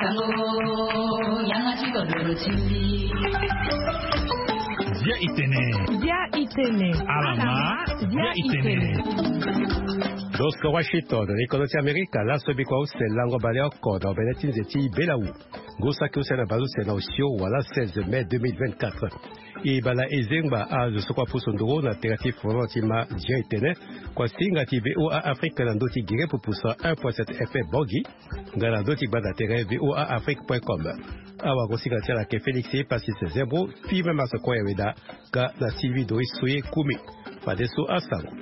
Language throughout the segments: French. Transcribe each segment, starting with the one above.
Dia Itene. Alama. Dia Itene. Dosko Washington, Rikonote Amerika, la sobikwa use lango baleo kodo benetin zeti Belau. Gosa kiuse na bazu sena osio wala 16 mai 2024. Ibala ezengba a sokwa pusondoro na terati frontima Dia Itene. Kwa singa ti VOA Afrique na ndoti gire pupusa 1.7 FM Bogi. Ngala ndoti bada tere VOA Afrique.com. Awa gosika tela ke Felix pasi se zebro fibe masoko ya weda ka na TV do isoye kumi. Fadeso asango.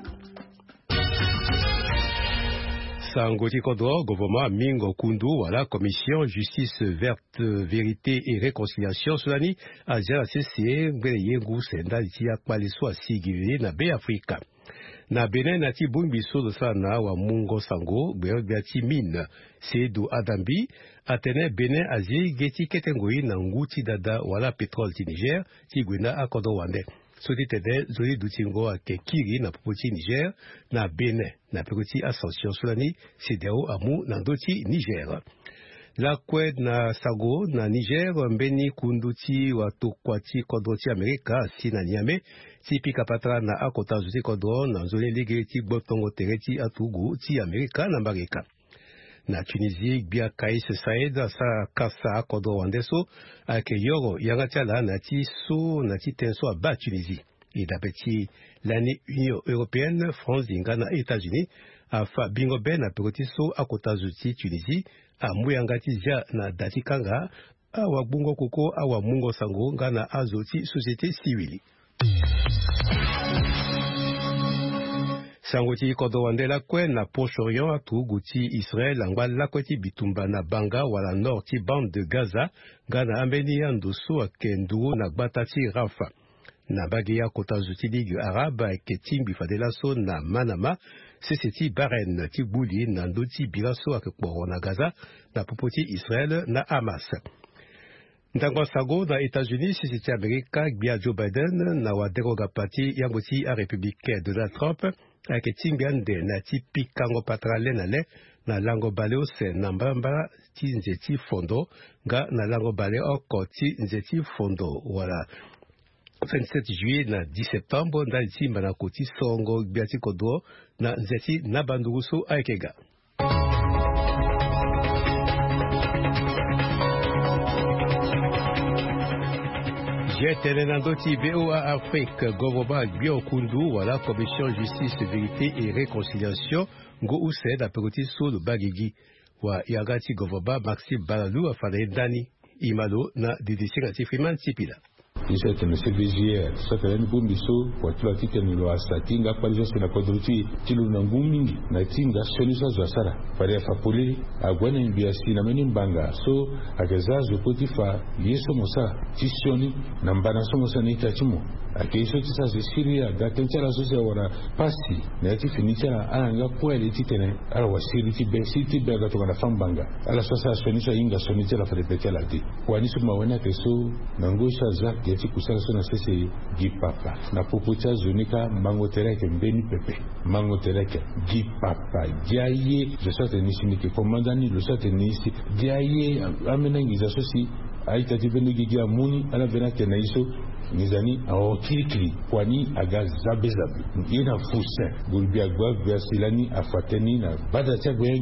Sango Tikodro, gouvernement Mingo Kundu, voilà, commission justice verte, vérité et réconciliation Soudani, Azia CCE, Yengu Senda, Tia Kwaleso Asigiri, na Be Afrika. Na Benin nati bumbiso de sana wa Mungo Sango, Beati Mine, Seydou Adambi, Atene Benin Azie, Geti Ketengoi, Nanguti Dada, voilà, pétrole ti Niger, Tigwena Akodo Wande. Soti tede zoli dutingo ake kiri na popoti Niger na Benin na pekoti ascension Soudani sideo amu na ndoti Niger. La kwed na sago na Niger mbeni kunduti watu kwati kodoti Amerika si na Niame ti pika patra na akota zuti kodro na zoli ligre ti botongo tereti atugu ti Amerika na Mareka. Na Tunisie, Bia Kais Saed, sa kasa kodo wandeso, ake yoro yangatala nati so nati tenso a bas Tunisie. Et d'abeti l'année Union Européenne, France, Ingana, États-Unis, a fa bingo ben a perotiso a kota zuti Tunisie, a muyangati zia na datikanga, a wabungo koko a wamungo sango, ngana a zoti société civile. Sangoti kodo wandela kwen na Proche-Orient atu guti Israël angwa lakweti bitumba na banga wala nord ti bande de Gaza gana ambeni ya ndoso akendu na gbatati Rafa. Na bagi ya kota zuti ligue arabe ke timbi fadelaso na Manama seseti Bahreïn ti buli na ndoti bilaso akekporo na Gaza na popoti Israël na Hamas. Ntango sago na États-Unis seseti Amerika gbia Joe Biden na wa deroga pati yangoti a républicain Donald Trump ake timbiande na ti pikango patrale na le na lango bale ose na mbamba ti nzeti fondo nga na lango bale oko ti nzeti fondo wala 27 juillet na 10 septembre ndali timba na koti songo biati kodo na nzeti na banduguso aikega. J'étais dans d'autres VOA Afrique, Govoba, Biokundu, voilà, commission justice, vérité et réconciliation, Ngo Oused, à Pekoti Sou, le Bagigi, wa Yagati Govoba, Maxime Balalou, à Fadé Dani, Imalo, na Didisi Gatifriman Tipila. Isete msebejier sakalen bumbiso kwa tula tikeni lo asatinga kwa lizo na kodruti tilu na ngumingi na tinga solusa zasara pare fa poli agwana imbiasi na meni mbanga so agazazo potifa yeso mosa tisioni na mbana so mosa ni tachimo akeiso tisa zesiria datenchara so se wana pasi na ti finicha anga kweli titene ala wasiri ti besiti bega to na fambanga ala sasa sonisa inga sonisa la fredetela di kwa nisu mawana keso na ngosha za ti kusala sona sese gipapa na popocha zonika mangotereke mbeni pepe mangotereke gipapa jaye je sote nisi niki komandani lo sote nisi jaye amena ngiza sosi aita tibeni gigia muni ala venake na iso nizani awo kirikiri kwani aga zabezabe ina fuse gulbia gwa silani afateni na bada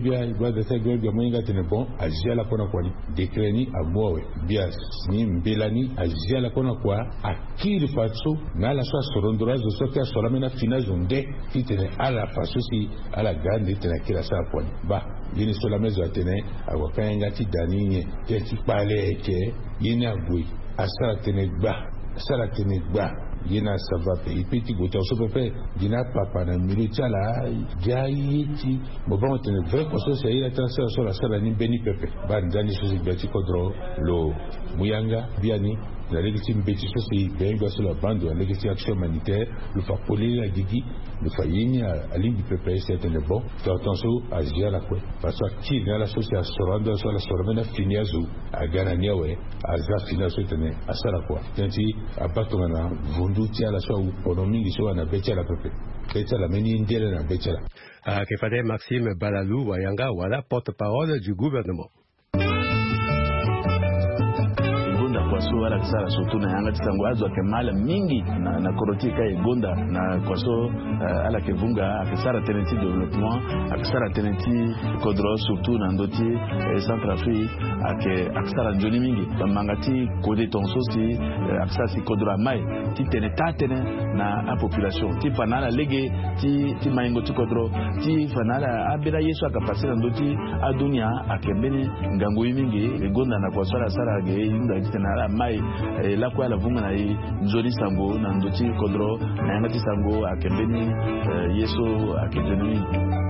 tagwa mwenga tene bon ajiala kona kwani dekreni amowe bia ni mbelani ajiala kona kwa akiri fatso na la so sorondora zo sokia solamena finazo nde kitene ala fasosi ala gande tene kila sa kwani ba yini solamezo atene awakanga ti daninye ti pale ke yini agui asara tene ba sala tene gba yina savape ipeti gota sopepe dina papa na militala jaiti boban tene vrai koso se ila transfer sur la sala ni beni pepe ban dani so se beti kodro lo muyanga biani la légitime beti so se benga sur la bande la légitime action humanitaire le fa poli la gigi le fa yini a limbi pepe c'est un bon attention à gérer la quoi parce que qui dans la société soranda sur la sormena finiazu a ganania we a za finaso tene a sala quoi tanti abatona vundu tia la so economie so na becha la pepe becha la meni ndele na becha que fallait Maxime Balalou Wayanga, voilà porte-parole du gouvernement. so ala kisara surtout na yanga tisango azo ke mala mingi na koroti kai gonda na kwaso ala ke vunga akisara tenenti développement akisara tenenti kodro surtout na ndoti Centrafrique akisara njoni mingi bamangati kode tonso si akisara si kodro mai ti tenetane na population ti fanala lege ti maingo ti kodro ti fanala abira yesu akapasira ndoti adunia akembeni ngango mingi gonda na kwasala sala ge inda tena mai la kwa la vunga na njoni sango na ndoti kodro na yangati sango akembeni yesu akejeni.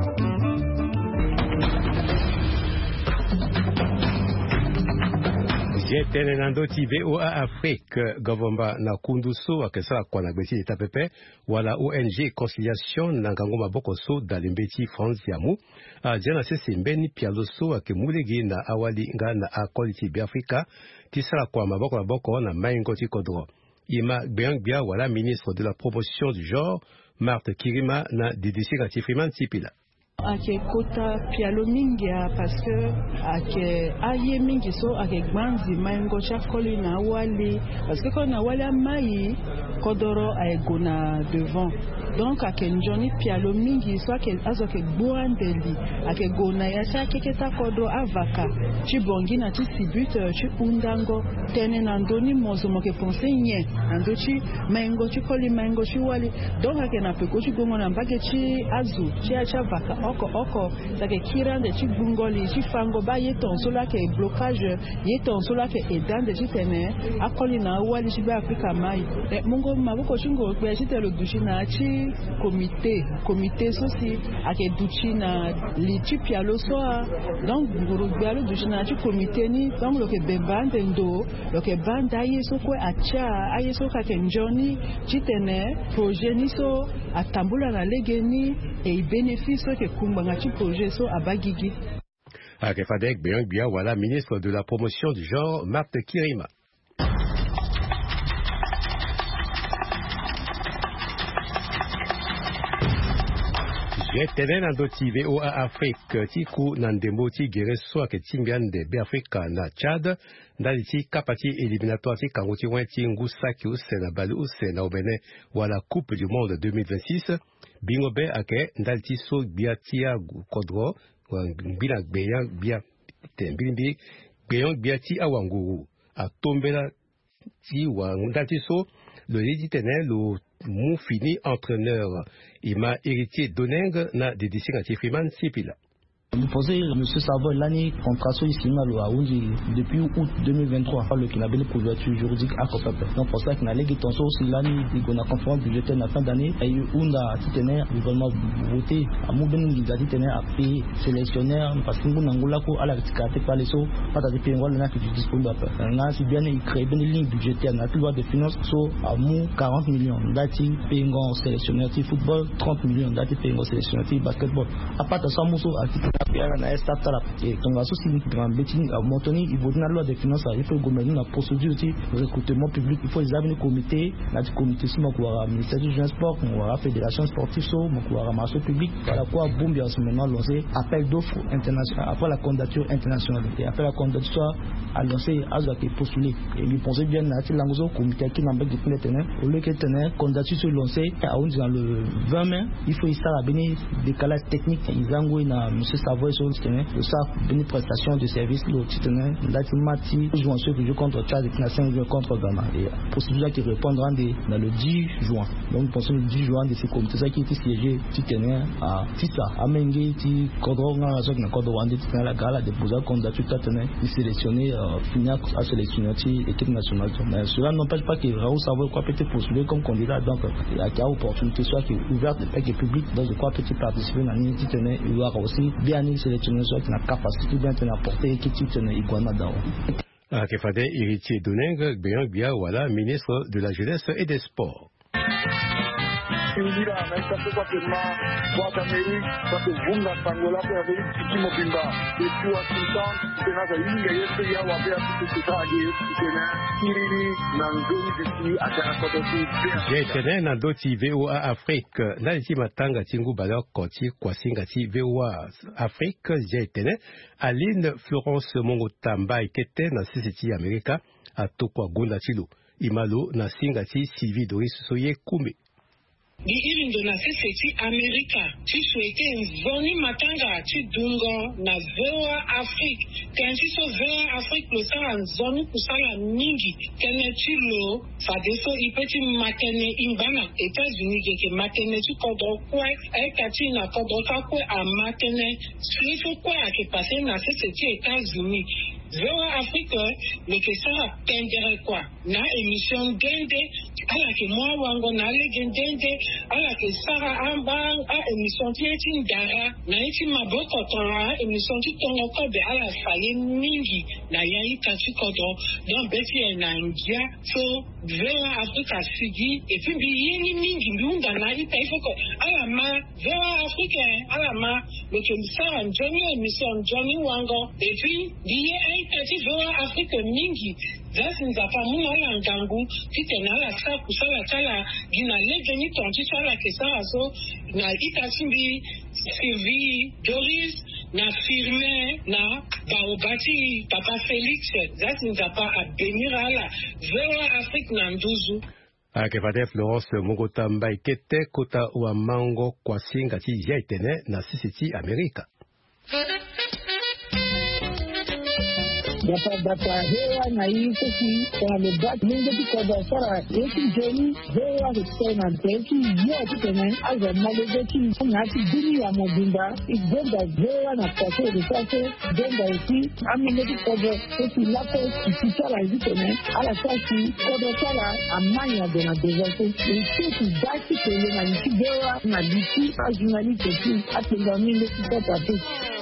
Jetene nandoti VOA Afrique govomba na kunduso akesala kwa na beti etapepe wala ONG Conciliation na ngango maboko so dalimbeti France yamu jana sese mbeni pialoso akemulegi na awali nga na akoliti bi Afrika tisala kwa maboko na maingo ti kodro ima gbeangbia wala ministre de la promotion du genre Marthe Kirima na DDC Gatifriman Tipila ake kota pialo mingi parce que ake aye mingi so ake gbanzi maingo chakoli na wali parce que na wali mai kodoro aego na devant donc ake njoni pialo mingi so ake azoke buandeli ake gona ya chake keta kodo avaka chibongi na tisibute chi undango tene na ndoni mozo moke pense nye ando chi maingo chikoli maingo chi wali donc ake na peko chi gongo na mbage chi azu chi acha vaka oko sake kirande chi bungoli chi fango ba yeton sola ke blocage yeton sola ke edande chi tene akoli na wali chi ba Afrika mai mungo maboko chingo pe chi telo dushi na chi comité sosi ake duchi na li chi pialo soa donc nguru bialo dushi na chi comité ni donc lo ke bebande ndo lo ke banda yeso ko acha ayeso ka ke njoni chi tene projet ni so atambula na legeni et bénéfice que Kumbangachi projet so abagigi. Akefadek Beyangbia wala ministre de la promotion du genre Marthe Kirima. Jetenen andoti VOA Afrique tiku nandemo ti gereso ake timbiande be Afrika na Tchad ndali ti kapati éliminatoire ti kango ti wen ti ngusaki use na bali use na obene wala Coupe du Monde 2026 bingo be ake ndali ti so gbia ti kodro mbina gbia ti awanguru atombela ti wa ndali ti so le liditene lo mon fini entraîneur ima héritier Doneng na DDC Gatifriman Sipila. Vous pensez, M. Savoy, l'année contrat ici depuis août 2023, le qui n'a pas de couverture juridique à Copape. Donc, pour ça, qu'il n'a pas de aussi l'année, il a conférence budgétaire la fin d'année, et il a titulaire, le gouvernement voté, à Mouben, il a titulaire à payer sélectionnaire, parce que nous avons à la carte par les sauts, pas à payer un rôle qui est disponible. Là, si bien il crée une ligne budgétaire, on a tout de finances, so, à Mou, 40 millions, d'ati, payer un sélectionneur de football, 30 millions, d'ati, payer un sélectionneur de basketball. À part de ça, Mousso, à na estata et quand aso si grand betting à Montoni il faut na loi de finances il faut gouverner la procédure de recrutement public il faut examiner comité na comité si moi ministère du jeune sport moi fédération sportive so moi marché public voilà quoi boum bien ce moment lancé appel d'offres international après la candidature internationale et après la candidature a lancé azo qui postuler et lui penser bien na ti langozo comité qui n'a pas de tenir au lieu que tenir candidature se lancer à on dans le 20 mai il faut ça la béni décalage technique ils ont na monsieur Savoy le ça une prestation de service le titulaire l'atimati jouant ceux que je contre Tchad et nation contre Ghana et procédure qui répondra dans le 10 juin donc pour le 10 juin de ces comités ça qui était siégé titulaire à Tissa à Mengue ti Kodro na raison na Kodro wande titulaire la gala déposer candidature titulaire et sélectionner finir à sélectionner équipe nationale mais cela n'empêche pas que Raoul Savoy quoi peut-être postuler comme candidat donc il y a une opportunité soit qui est ouverte et public donc je crois peut participer dans une titulaire il y aura aussi bien sélectionner soit qui a capacité d'apporter qui titulaire iguana d'ao. Kefade héritier Doneng Beyangbia wala ministre de la jeunesse et des sports. Kingira na ikatoka kema kwa Amerika kwa kuvunga Angola kwa Amerika kimo bimba yetu wa Sultan tena za inga yetu ya wabea tukutaje tena kiriri na ngoni diki atana kwa dosi jetene na doti VOA Afrique na iti matanga tingu bala koti kwa singa ti VOA Afrique jetene Aline Florence Mongotamba ikete na sisi Amerika atokwa gonda tilo imalo na singa ti Sylvie Doris Soye Kume di ilindo na sisi Amerika ti souhaite nzoni matanga ti dungo na VOA Afrique kenshi so VOA Afrique lo sala nzoni kusala mingi kene ti lo fadeso ipeti matene imbana États-Unis ke matene ti kodo kwe ekati na kodo ka kwe a matene sifo kwe ake pase na sisi ti États-Unis VOA Afrique le ke sala pendere kwa na émission dende ala ke mwa wango na le dende ala ke sara ambang a émission ti ndara na iti maboko tara émission ti tongo ko be ala faye mingi na yayi kati kodo don beti na ngia so VOA Africa sigi et puis bi yini mingi ndunga na ita ifoko ala ma VOA Africa ala ma le ke sara njoni émission njoni wango et puis bi ai kati VOA Africa mingi zasi nzapa muna ala ngangu titena ala sa kusala tala gina legeni tonti tala kesara so na itasimbi Sylvie Doris na firme na baobati Papa Félix zasi nzapa a benir ala VOA Afrique na nduzu akefade Florence Mongotamba ikete kota wa mango kwa singa ti jetene na sisi ti Amerika Data hewa na hii sisi kwa mebaki mingi tukoda sara eti jeni hewa kutena teki yote tena aza magazeti na ati dini ya mobimba igenda hewa na pate de sase denda eti amine tukoda eti lapo kitala zitene ala sasi kodo sala amanya de na dezaso eti dati kele na nchi hewa na diti ajunali teki atenda mingi tukoda teki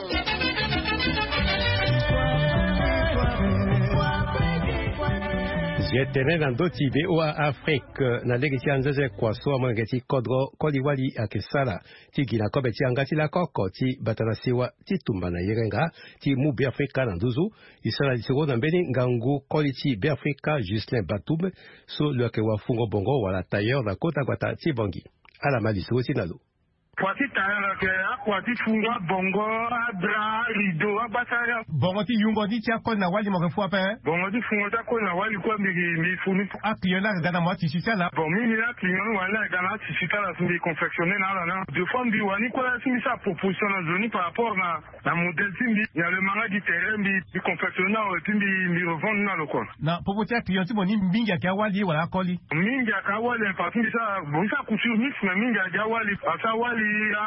jetene na doti VOA Afrique na legi ti anzeze kwa so amanga ti kodro koliwali akesala ti gina kobe ti angati la koko ti batana siwa ti tumba na yerenga ti mu be Afrika na nduzu isala lisego na mbeni ngangu koli ti be Afrika Justin Batube so lo ke wa fungo bongo wala tailleur na kota kwata ti bongi ala malisego ti nalo Kwati tayara ke akwati funga bongo adra rido abataya bongo ti yungo di tia ko na wali mo ke fu ape bongo ti funga ta ko na wali ko mi funi a client na gana mo ti sitala bon mi ni la client wala gana ti sitala sindi confectionner na de fois bi wani ko la simi sa proposition na zoni par rapport na modèle timbi ya le manga di terrain bi confectionner o timbi mi revendre na lo ko na popo tia client ti mo ni mbinga ka wali wala koli minga ka wali parce que ça bon ça couture mix na minga ja wali asa wali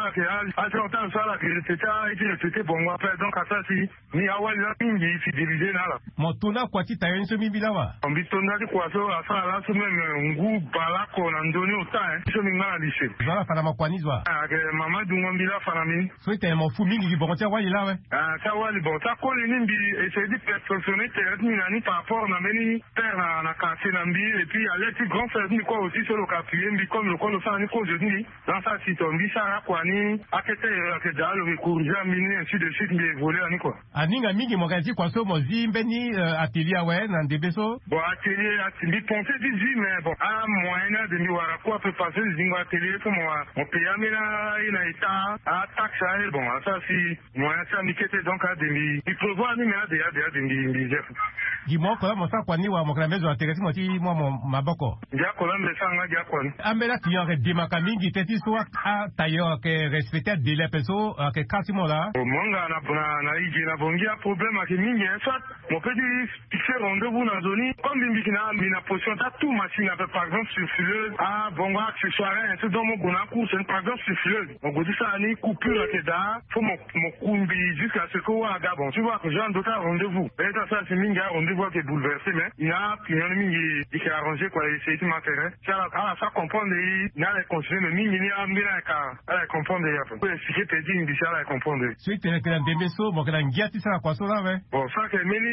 azotan sala que c'était bon après donc ça si ni awali la mingi si dirigé na la motuna kwa ti tayen so mi bilawa ambitona di kwa so asa la so même ngu balako na ndoni ota so mi ngala lise zala fana makwanizwa ke mama dungo mbila fana mi so ite mo fu mingi bon tia wali la we ça wali bon ça ko ni mbi essayer de perfectionner terrain ni nani par rapport na meni terre na cassé na mbi et puis aller ti grand frère ni quoi aussi sur le capier mbi comme le ko le fa ni ko je dis dans ça si tombi ça kwani akete akedalo bikurja mini ainsi de suite mais volé ani quoi aninga mingi mokazi kwa so mozimbe ni atelier we na ndebeso bon atelier atelier pensé d'ici mais bon a moyen de mi wara quoi peut passer zingo atelier comme on paye amena ina eta a taxe bon ça si moyen ça mi kete donc a demi il prévoit ni mais a demi chef gimo ko mo sa kwani wa mo kana mezo ateresi mo ti mo maboko ja ko lambe sanga ja kwani ambela client redimaka mingi teti so a tailleur que respecter délai perso que kasimo la monga na iji na bongia problème ke mingi soit mon petit faire rendez-vous na zoni comme bimbikina mina position ta tout machine par exemple sur fileuse bongo accessoire tout dans mon gona course par exemple sur fileuse on go dit ça ni coupure que da faut mon kumbi jusqu'à ce que wa ga bon tu vois que j'ai un d'autres rendez-vous et ça c'est mingi rendez-vous qui est bouleversé mais il y a client mingi qui a arrangé quoi essayer de m'intérêt ça comprendre il n'a les continuer mais mingi ni amina ka comprendre ya po expliquer te dire bisala comprendre suite na kila ndembeso mo kana ngiati sana kwa sola we bon ça que meni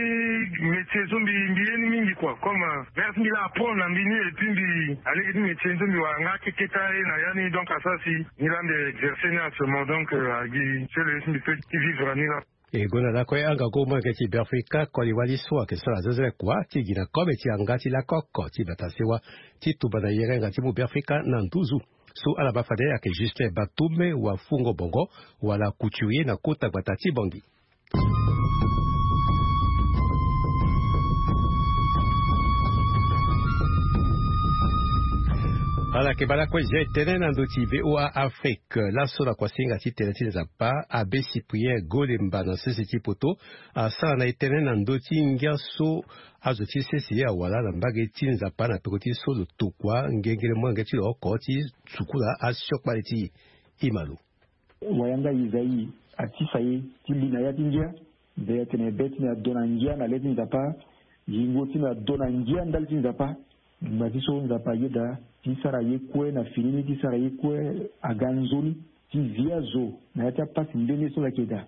métier zombi mbieni mingi quoi comme vers mila apprendre na mbini et puis mbi allez métier zombi wa ngaki ketaye na yani donc ça si nilande exercer na ce moment donc agi c'est le mbi peut vivre ni là e gona la ko anga ko ma ke ti Afrika ko li wali so ke sala zeze kwa ti gina ko be ti anga ti la kokko ti batasewa ti tubana yenga ti mu Afrika na nduzu so ala bafade ake Justin Batume wa Fungo Bongo wala couturier na kota batati bangi. Ala kebala kwa je tenen andoti VOA Afrique la sola kwa singa ti teneti zapa abe Cyprien Golemba na sisi poto asa na tenen andoti ngiaso azoti sisi ya wala na mbage ti zapa na pekoti solo tukwa ngengele mwanga ti oko ti tsukula asyo kwaliti imalu wayanga izai atifaye ti lina ya tingia de tene beti na donangia na leti zapa yingo ti na donangia ndal ti zapa mbati so zapa yeda ti sara yekwe na filimi ti sara yekwe aganzoni ti via zo na yata pasi ndenge so la keda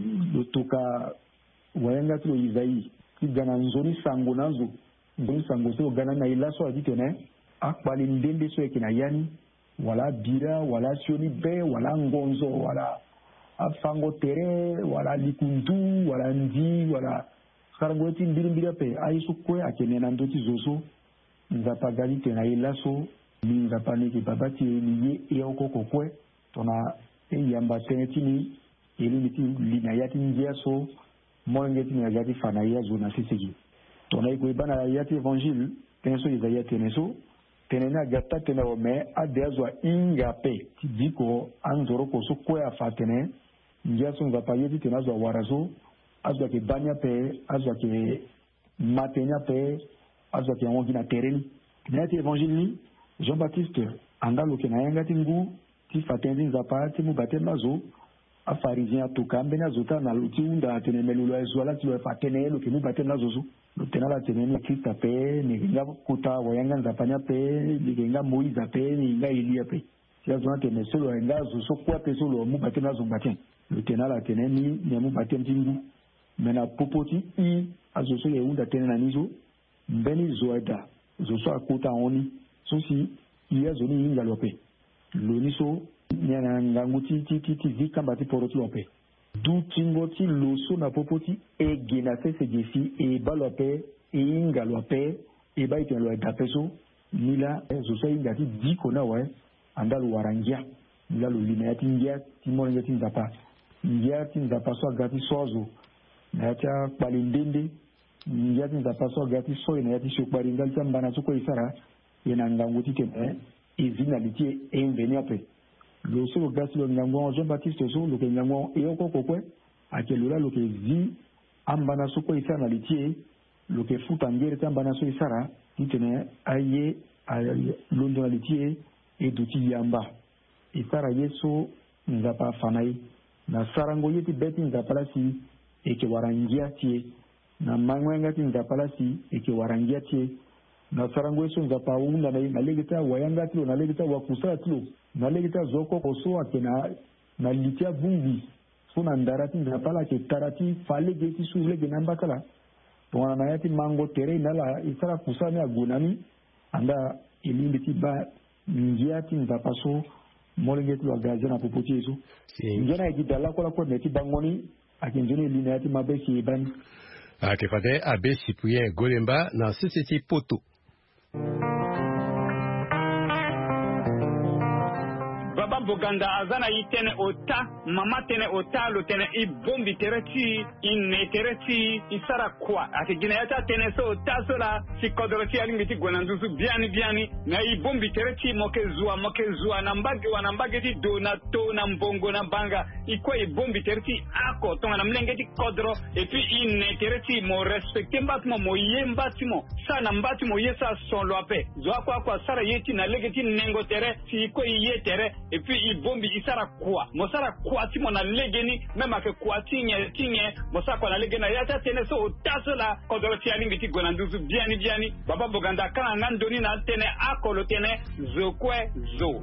lotoka wayanga ti lo izai ti gana nzoni sango nazo nzoni sango so gana na ilaso aditene akpali ndende so ekina yani wala bira wala sioni be wala ngonzo wala afango tere wala likundu wala ndi wala karango ti mbiri pe aiso kwe akene na ndoti zozo nzapa gali tena ilaso ni nzapa ni ki babati ni ye okoko kwe tona yamba tenetini ili niti lina yati njia so mwengeti ni yati fana ya zona sisigi tona iko ibana yati evangile tenso izaya teneso tenena gata tena ome adezwa ingape tidiko anzoro koso kwe afatene njia so nzapa yeti tena zwa warazo azwa ke banya pe azwa ke matenya pe azwa ke wongina tereni nati evangile ni Jean-Baptiste andalo ke na yanga tingu ti fatenzi nzapa ti mu batem nazo a pharisien atokambe nazo ta na luti unda tene melulo ezwala ti lo fatene lo ke mu batem nazo zo lo tena la tene ni Krista pe ni nga kuta wayanga nzapa nya pe ni nga Moïse pe ni nga Elia pe ti azona tene solo nga zo so kwa pe solo mu batem nazo batem lo tena la tene ni mu batem tingu mena popoti I azo so ye unda tene na nizo mbeni zoida zo so akuta oni sosi iya zoni inga lope loniso nyana nganguti ti vika mbati poroti lope du tingo ti loso na popoti e gena se gefi e balope e inga lope e ba ite lo dapeso nila zo so inga ti diko na wa andalo warangia nila lo lina ti ngia ti mo ngia ti nzapa ngia ti nzapa so gati sozo na ta palindende ngia ti nzapa so gati so na ti shokbari ngal tambana so ko isara yena nganguti tene izina litie enveniape lo so gasi lo ngango Jean-Baptiste so lo ke ngango e okoko kwe akelula lo ke zi ambana so ko isana litie lo ke futa ngere tambana so isara tene aye londo litie e duti yamba isara yeso ngapa fanai na sarango yeti beti ngapala si e ke warangia tie na mangwenga ti ngapala si e ke warangia tie na sarango yeso nzapa unda na legita wayanga tilo na legita wakusa tilo na legita zoko koso akena na litia bungi so na ndarati nzapala ke tarati fale geti sule genamba kala tona na yati mango tere nala isara kusani agunami anda ilindi ti ba ngiati nzapa so molengeti wa gaza na popoti yeso ngena ikidala kwa neti bangoni akinjeni ilini yati mabeki ibani akifade abe Cyprien Golemba na sisi poto. Baba Boganda azana yitene ota mama tene ota lo tene I bombi tereti inne tereti isara kwa ati gina yata tene so ota sola si kodoroti alingiti gwananduzu biani na I bombi tereti mokezua na mbage ti donato na mbongo na banga ikwa I bombi tereti ako tonga na mlengeti kodro et puis inne tereti mo respecte mbatimo mo yembatimo sana mbatimo yesa son loape zo kwa sara yeti na legeti nengo tere si ikwa yetere et puis I bombi isara kwa mosara kwa timo na legeni mema ke kwa tinye mosa kwa na legena yata tene so tasola kodoro tialingi ti gonanduzu biani Baba Boganda kana ngandoni na tene akolo tene zokwe zo.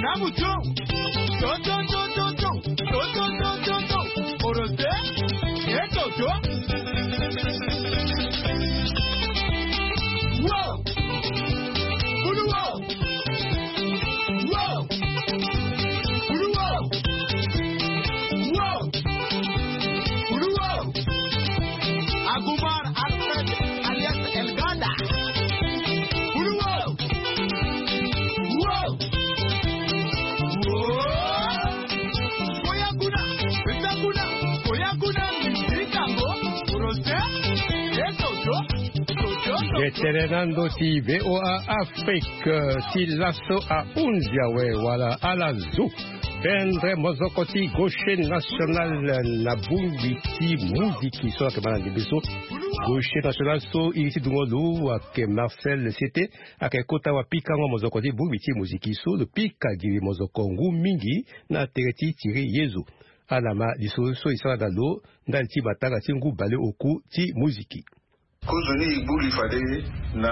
Veteranando ti VOA Afrique ti lasso a unziawe wala alazu pendre mozokoti gauche national na bumbiti muziki so ke bana dibiso gauche national so iti dungolu ake Marcel c'était ake kota wa pikango mozokoti bumbiti muziki so le pika di mozokongu mingi na tereti tiri yezu alama diso so isala dalo ndalti bataka tingu bale oku ti muziki Kozoni ibuli fade na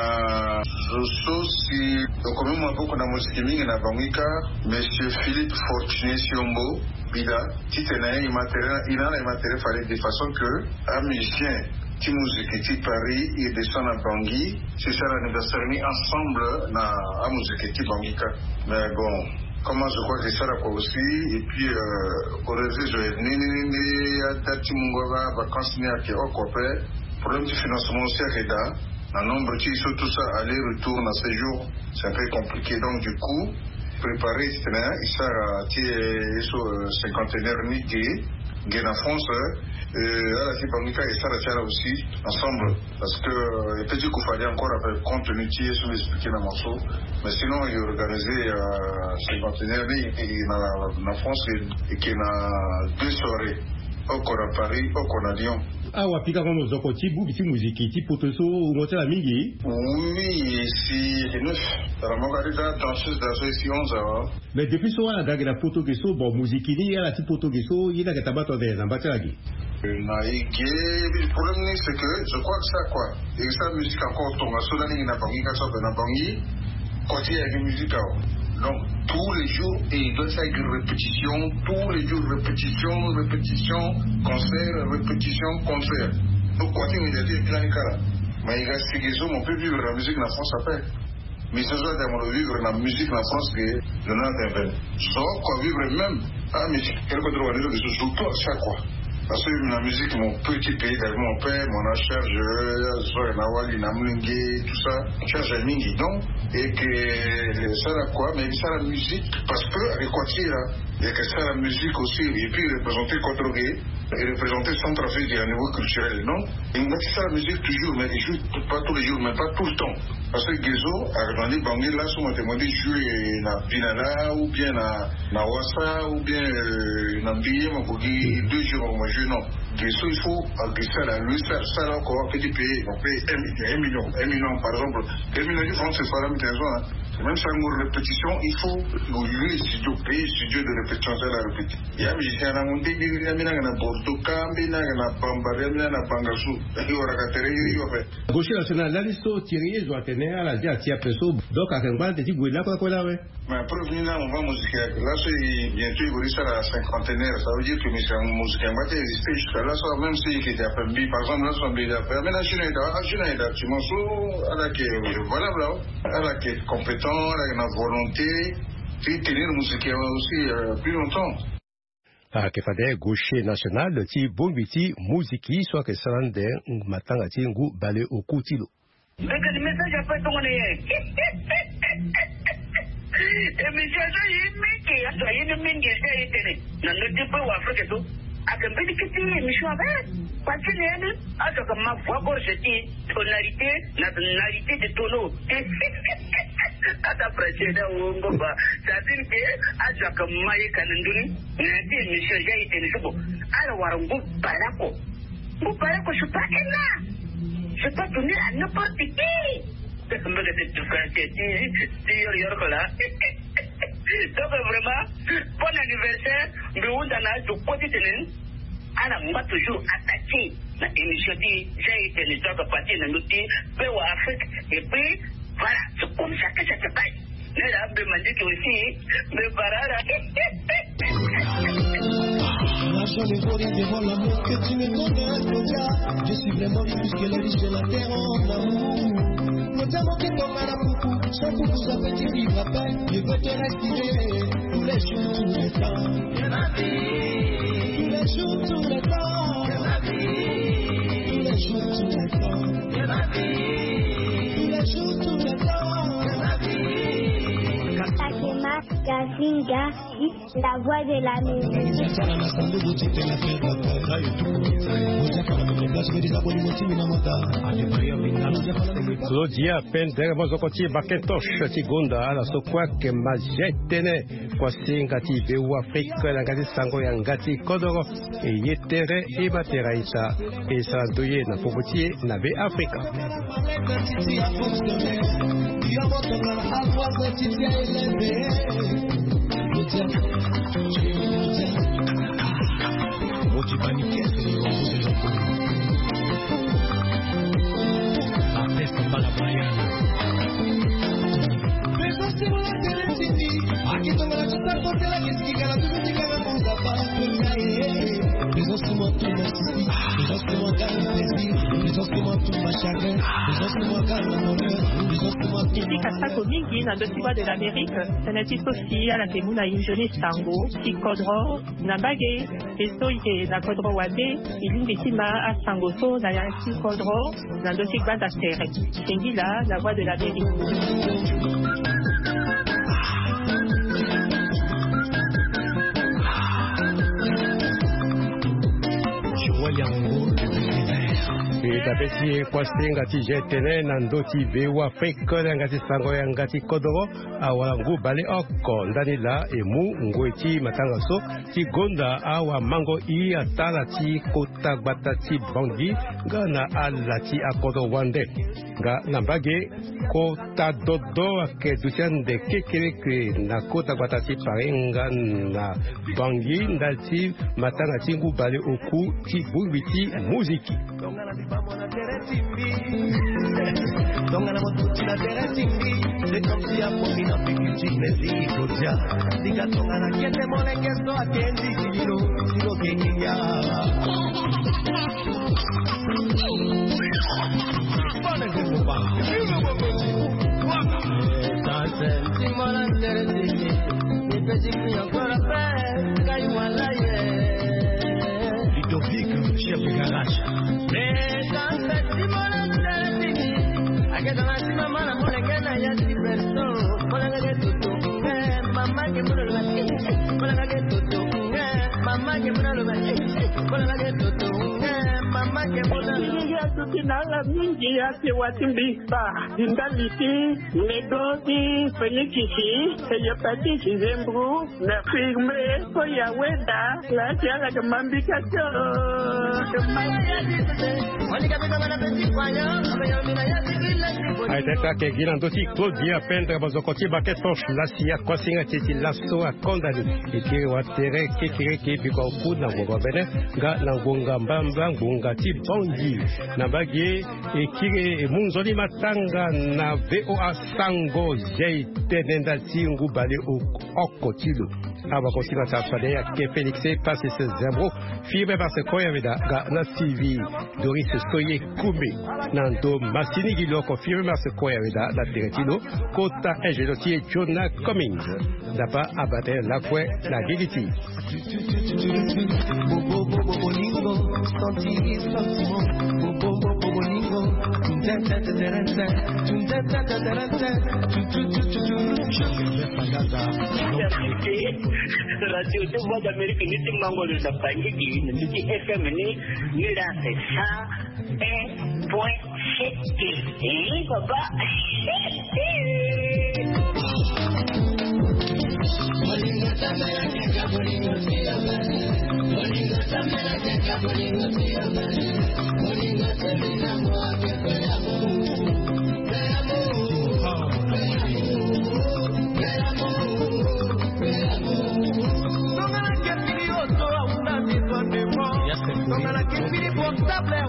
zoso si dokomemo apoko na muziki mingi na bangika Monsieur Philippe Fortuné Siombo bida titena inana imatere fade de façon que un musicien ti muziki ti Paris il descend à Bangui c'est ça l'anniversaire ni ensemble na a muziki ti bangika mais bon comment je crois que ça là quoi aussi et puis au réseau je ni adati mungova vacances ni ake okope problème du financement aussi à Reda, un nombre qui sont tout ça aller-retour dans ces jours, c'est un peu compliqué. Donc du coup, préparer, il sera cinquantenaire nité, gain en France, à la Tibanika et ça aussi ensemble, parce que peut-être qu'il fallait encore un contenu qui est expliqué dans le morceau, mais sinon il est organisé cinquantenaire en France et qui a 2 soirées, encore à Paris, encore à Lyon. Ah, wapika kwa mozokoti bubiti muziki ti potoso umote la mingi. Oui, si neuf. Alors moi quand danseuse ici 11 ans. Mais depuis so la dague la potogeso bon muziki ni la ti potogeso yina ka tabato de na batalagi. Na ige le problème c'est que je crois que ça quoi. Et ça musique encore ton so na ni na bangi ka so na bangi. Côté avec musique donc tous les jours et il doit faire une répétition, tous les jours répétition, concert. Donc quand il a dit plein de cas, mais il reste que on peut vivre la musique en France après. Mais ce soit de vivre la musique en France que je n'en ai pas. Sauf qu'on vivre même à musique, quelque chose de surtout à chaque fois. Parce que la musique, mon petit pays, mon père, mon charge, soit Nawali, Namlingue, tout ça, charge Mingi, donc, et que ça la quoi, mais ça la musique, parce que, avec quoi il y a que ça la musique aussi, et puis représenter Contre-Gay, et représenter Centrafrique à un niveau culturel, non? Et on dit ça la musique toujours, mais pas tous les jours, mais pas tout le temps. Parce que Gezo, dans les Bangui, là, souvent, on dit jouer na Binala, ou bien na Wassa, ou bien na Mbiye, mais pour dire 2 jours, moi, je non. Gezo, il faut agresser la lui, ça là encore, petit pays, on paye 1 million, par exemple. 1 million de francs, c'est pas la même chose, même ça, une répétition, il faut lui, studio de répétition, c'est la répétition. Il y a un musicien, il y a un début, il y a un Bordeaux, il y a un Bambara, il y a un Bangasou, il y a un Kateré, il y a un Gauche national, là, l'histoire tirée, doit tenir à la dia, tia peso, donc à un bal de Tigoué, là, quoi, là, ouais. Mais après, venir là, on va musique. Là, c'est bientôt, il va à la cinquantenaire. Ça veut dire que les musique va exister jusqu'à là, même si il était après, par exemple, là, son billet d'après. Mais là, je n'ai pas, tu m'en souviens, à la qui est valable, à la qui est compétent, à la volonté, puis tenir la musique aussi plus longtemps. Ah, que fade gauche national, ti bombiti muziki, soit que ça l'ande, matanga ti ngu balé au coutilo. Mais le message a pas tourné. Et monsieur, il y a une mingi, dans le dépôt ou Afrique, à que bénéficier, monsieur, parce que les à ce que ma voix gorge dit, tonalité, la tonalité de tonneau. D'après au Ngomba, c'est-à-dire que à ce que Maï Kananduni, monsieur, j'ai été le chevaux. Alors, on va Barako. Vous parlez que je ne suis pas là. Je peux donner à n'importe qui. Donc vraiment, bon anniversaire, mais on a du quotidien. Alors, moi, toujours attaqué la émission dit j'ai été le temps de partir dans l'outil, peu Afrique, et puis, voilà, c'est comme ça que ça se passe. Magic aussi, de Parara. L'argent me vaut devant l'amour que tu me donnes, Claudia. Je suis vraiment plus que les riches de la terre en amour. Claudia, mon qui tombe à la coucou, sans coucou, ça peut te vivre à peine. Je veux te respirer tous les jours, tous les temps. De ma vie. Tous les jours, tous les temps. De ma vie. Tous les jours, tous les temps. De ma vie. Tous les jours, tous les temps. De ma vie. Takema, Gazinga, la voix de la musique. Claudia Pender Mozokoti Bakentosh Tigunda la sokwa ke majetene kwa singati beu Afrika la ngati sango ya ngati kodoro e yetere e materaita e santoye na popotie na be Afrika. Ici Kasako mingi na dosiwa de l'Amérique, Sanati Sophia la Temuna Injoni Sango, Kikodro, Nambage, Esoye na Kodro Wabe, Ilingitima a Sangoso na Yanki Kodro, na Dosigba d'Astere. Sengila, la voix de l'Amérique. Tapeti kwa ngati jetene na ndoti bewa fekole ngati sango ya ngati kodoro awa ngu bale oko ndani la emu ngweti matangaso ti gonda awa mango i atala ti kota batati bangi gana alati akodo wande ga nambage kota dodo ake duchande kekereke na kota batati parenga na bangi ndati matangati ngu bale oku ti buwiti muziki. Tongana motuti na tere timbi, c'est comme si a pomi na pikiti mezi Claudia. Diga tongana kiete mole kesto a kendi silo, silo kenginya. Bone que boba. Tante timola tere timbi, ni pesi mi ancora pe, kai walaye. Ludovic, chef de garage. Nala mingi ya te watimbisa indaliti negozi fenikisi eyapati kizembru na firme ko ya weda la tiara de mambika jo Aiteta ke gina ndoti Claudia Pendre Bazokoti Baketosh la siya kwasinga titi laso a kondani ikiri watere kekire ke biko kuna ngonga bene ga na ngonga mbamba ngonga ti bongi na bagi ikiri munzoli matanga na VOA sango jei tenenda tingu bale okotilo aba kosina tafade ya ke Felix passe ce zembro fibre par ce koya veda ga na TV Doris Soye Kume nando masini giloko fibre par ce koya veda la teretino kota engelotie Jonah Cummings dapa abate la kwe la gigiti Radio de Voix d'Amérique ni Mango de Zapangiki ni FM ni la ça 1.7 papa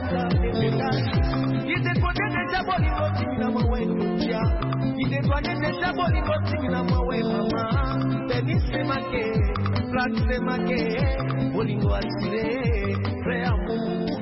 Il Deja bolingo tingina mwawe mama Tenise make, place make Bolingo atire, vrai amour